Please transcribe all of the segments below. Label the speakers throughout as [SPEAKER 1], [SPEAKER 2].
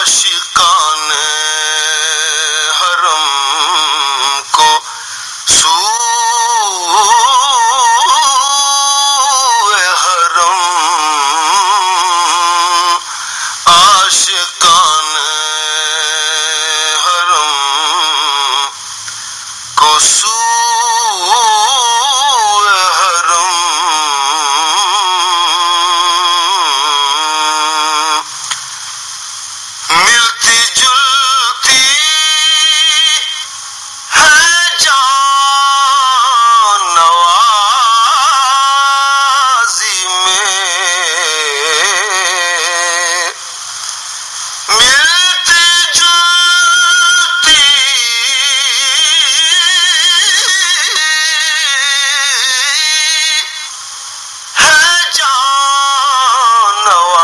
[SPEAKER 1] عاشقان حرم کو سوئے حرم، عاشقان حرم کو سوئے حرم، ملتی جلتی ہے جان نوازی میں، ملتی جلتی ہے جان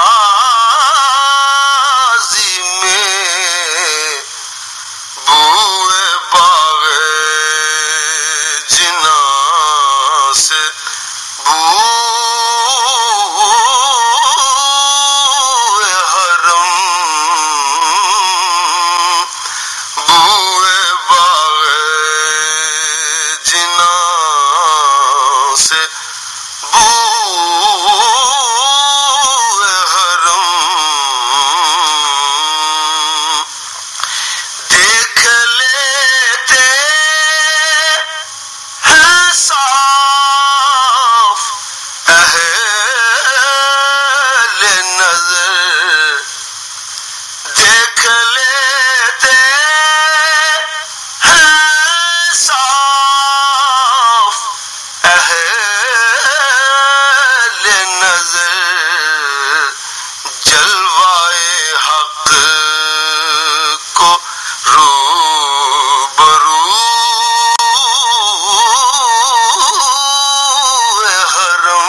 [SPEAKER 1] نوازی میں، بوئے باغ جنا سے بوئے حرم، بوئے باغ جنا سے بوئے حرم، دیکھ لیتے ہیں صاف اہل نظر، دیکھ لیتے ہیں صاف اہل نظر، جلوائے حق کو روبرو حرم،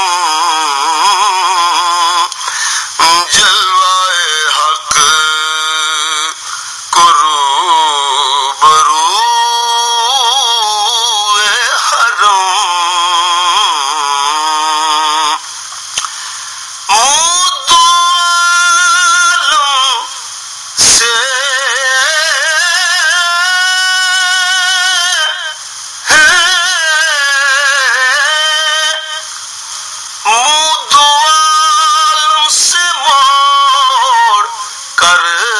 [SPEAKER 1] جلوائے حق کو روبرو حرم، منہ دو عالم سے منہ دو عالم سے موڑ کر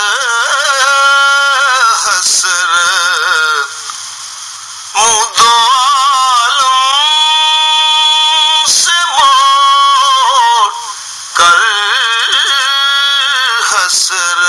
[SPEAKER 1] حسرت، منہ دو عالم سے موڑ کر حسرت،